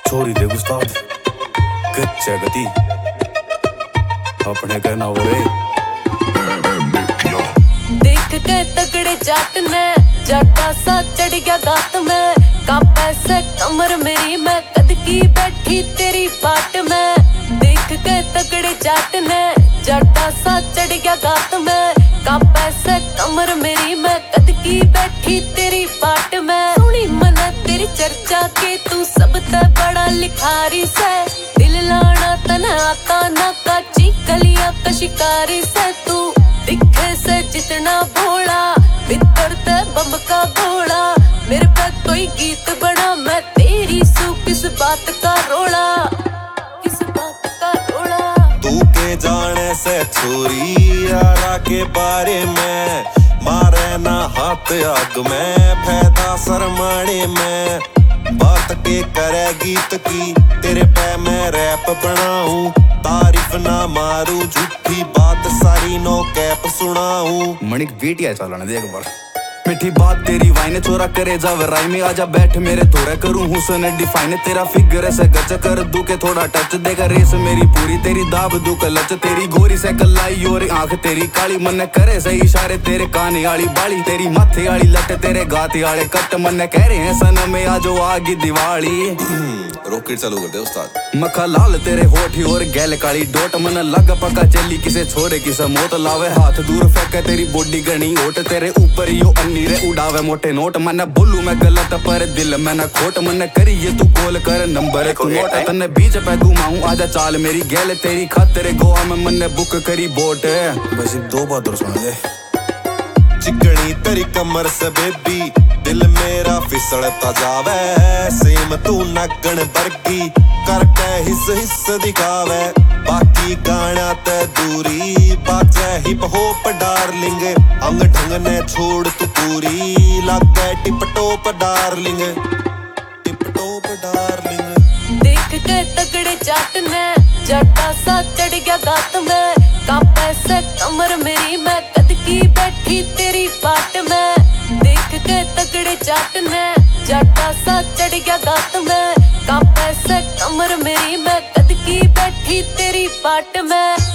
छोरी दे उस्ताद कच्चे गति अपने कहना हो रे। देख के तगड़े जाट ने जाटा सा चढ़ गया गात में कापे से कमर मेरी मैं कद की बैठी तेरी बाट में। देख के तगड़े जाट ने जाटा सा चढ़ गया गात में कापे से कमर मेरी मैं कद की बैठी तेरी बाट में। सुनी मना तेरी चर्चा के तू सब ते बड़ा लिखारी से दिल लाना तना आता ना काची कलिया का शिकारी से तू दिखे से जितना भोला भीतर ते बम का घोड़ा मेरे पे कोई गीत बना मैं तेरी सू किस बात का रोड़ा किस बात का रोड़ा। तू के जाने से छोरी यारा के बारे में मारे ना हाथ आग में फायदा शर्माने में बात के करे गीत की तेरे पे मैं रैप बनाऊं तारीफ ना मारू झूठी बात सारी नो कैप सुनाऊं। मणिक बीटिया चलाने दे एक बार मीठी बात तेरी वाइन चोरा करे जावे राय में आजा बैठ मेरे थोड़ा करूं हुसन डिफाइन तेरा फिगर से गच कर दू के थोड़ा टच देगा रेस मेरी पूरी तेरी दाब दू लच तेरी गोरी से कलाई और आंख तेरी काली मन करे सही इशारे तेरे काने आली बाली तेरी माथे आली लट तेरे गाते आले कट मन कह रहे हैं सन में आजो आगी दिवाली। रॉकेट चालू कर दे उस्ताद। मखा लाल तेरे होठी और गैल काली डोट मन लग पका चली किसे छोरे किसे मौत लावे हाथ दूर फेंके तेरी बॉडी गणी ओट तेरे ऊपर यो रे उड़ावे मोटे नोट मन बोलू मैं गलत पर दिल में न खोट मन करिए तू कॉल कर नंबर तू नोट तन्ने बीच पे घुमाऊं आजा चाल मेरी गैल तेरी खातिर गोवा में मन बुक करी बोट। बस दो बात और सुन दे चिकनी तेरी कमर से बेबी दिल मेरा फिसलता जावे सेम तू नगन बरगी करके हिस हिस दिखावे बाकी गाना ते दूरी बाजे हिप हॉप डार्लिंग अंग ढंग ने छोड़ तू पूरी लागे tip top darling tip top darling. देख के तगड़े जाट ने जाटा सा चढ़ गया गात में कापे से कमर मेरी मैं कद की बैठी तेरी बाट में। देख के तगड़े जाट ने जाटा सा चढ़ गया गात में कापे से कमर मेरी मैं कद की बैठी तेरी बाट में।